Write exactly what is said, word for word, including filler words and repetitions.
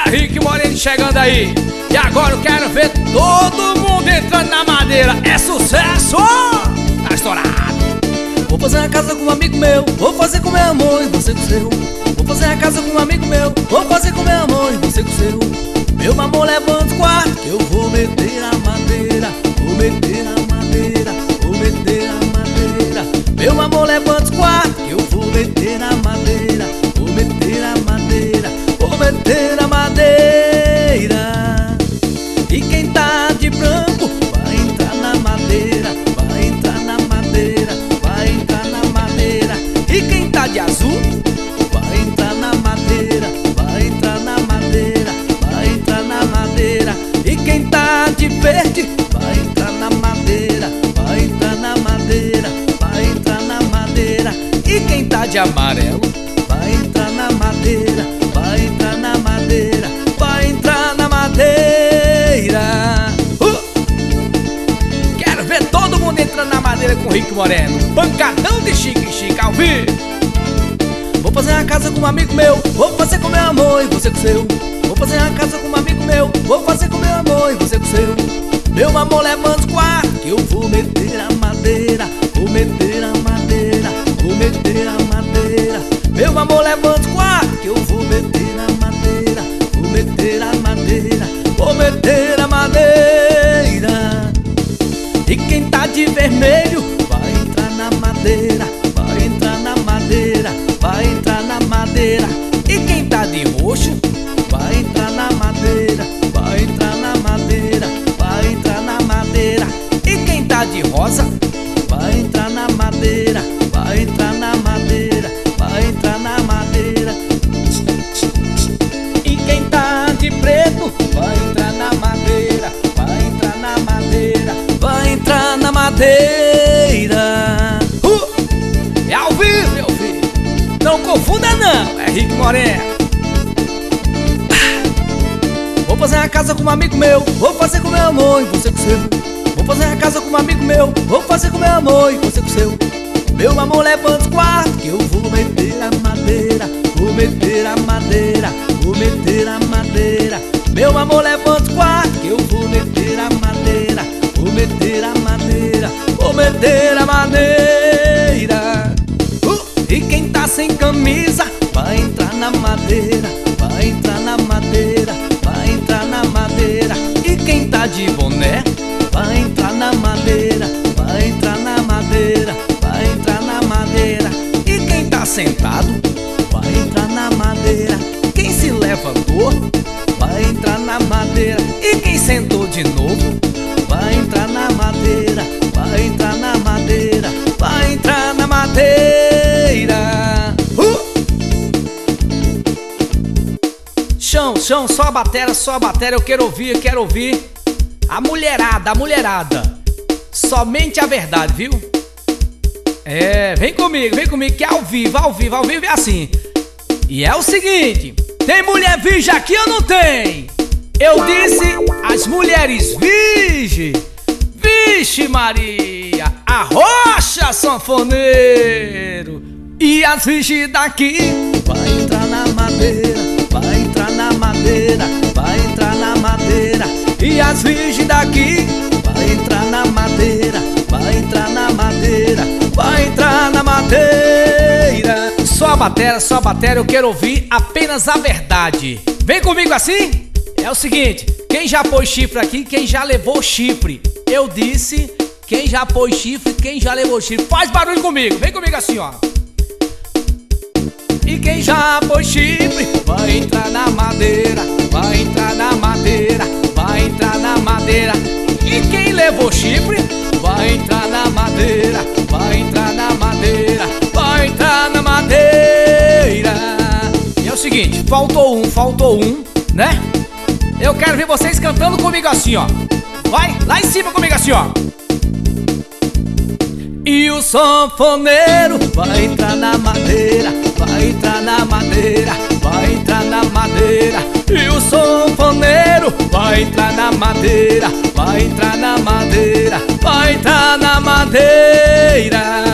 Rick Moreno chegando aí. E agora eu quero ver todo mundo entrando na madeira. É sucesso! Tá estourado. Vou fazer a casa com um amigo meu, vou fazer com meu amor e você com o seu. Vou fazer a casa com um amigo meu, vou fazer com meu amor e você com o seu. Meu amor, levanta os quartos, que eu vou meter a madeira. Vou meter a madeira, vou meter a madeira. Meu amor, levanta os quartos, que eu vou meter a madeira. Vou meter a madeira, vou meter a madeira. E quem tá de branco vai entrar na madeira, vai entrar na madeira, vai entrar na madeira. E quem tá de azul vai entrar na madeira, vai entrar na madeira, vai entrar na madeira. E quem tá de verde vai entrar na madeira, vai entrar na madeira, vai entrar na madeira. E quem tá de amarelo vai entrar na madeira, vai entrar na madeira, vai entrar na madeira. uh! Quero ver todo mundo entrando na madeira com o Rick Moreno. Pancadão de chique chique ao vivo. Vou fazer a casa com um amigo meu, vou fazer com meu amor e você com o seu. Vou fazer a casa com um amigo meu, vou fazer com meu amor e você com o seu. Meu amor, levanta os quartos, que eu vou meter a madeira. Vou meter a madeira, vou meter a madeira. Meu amor, levanta os quartos, que eu vou meter a madeira. Vou meter a madeira, vou meter a madeira. E quem tá de vermelho vai entrar na madeira, vai entrar na madeira, vai entrar na madeira. E quem tá de roxo vai entrar na madeira, vai entrar na madeira, vai entrar na madeira. E quem tá de rosa vai entrar na madeira, vai entrar na madeira, vai entrar na madeira. E quem tá de preto vai entrar na madeira, vai entrar na madeira, vai entrar na madeira. uh! É ao vivo, meu filho. Não confunda não, é Rick Moreno. Vou fazer a casa com um amigo meu, vou fazer com meu amor e você com o seu. Vou fazer a casa com um amigo meu, vou fazer com meu amor e você com o seu. Meu amor, levanta os quartos, que eu vou meter a madeira. Vou meter a madeira, vou meter a madeira. Meu amor, levanta os quartos, que eu vou meter a madeira. Vou meter a madeira, vou meter a madeira. uh! E quem tá sem camisa vai entrar na madeira, vai entrar na madeira, vai entrar na madeira. E quem tá de boné vai entrar na madeira, vai entrar na madeira, vai entrar na madeira. E quem tá sentado vai entrar na madeira. Quem se levantou vai entrar na madeira. E quem sentou de novo vai entrar na madeira, vai entrar na madeira, vai entrar na madeira. uh! Chão, chão, só a bateria, só a bateria. Eu quero ouvir, eu quero ouvir a mulherada, a mulherada. Somente a verdade, viu? É, vem comigo, vem comigo, que é ao vivo, ao vivo, ao vivo é assim. E é o seguinte: tem mulher virgem aqui ou não tem? Eu disse as mulheres virgem. Vixe Maria, arrocha sanfoneiro. E as virgens daqui vai entrar na madeira, vai entrar na madeira, vai entrar na madeira. E as virgens daqui vai entrar na madeira, vai entrar na madeira, vai entrar na madeira. Só a bateria, só a bateria. Eu quero ouvir apenas a verdade. Vem comigo assim. É o seguinte: quem já pôs chifre aqui, quem já levou chifre. Eu disse quem já pôs chifre, quem já levou chifre. Faz barulho comigo, vem comigo assim, ó. E quem já pôs chifre vai entrar na madeira, vai entrar na madeira, vai entrar na madeira. E quem levou chifre vai entrar na madeira, vai entrar na madeira, vai entrar na madeira. E é o seguinte: faltou um, faltou um, né? Eu quero ver vocês cantando comigo assim, ó. Vai, lá em cima comigo assim, ó. E o sanfoneiro vai entrar na madeira, vai entrar na madeira, vai entrar na madeira. E o sanfoneiro vai entrar na madeira, vai entrar na madeira, vai entrar na madeira.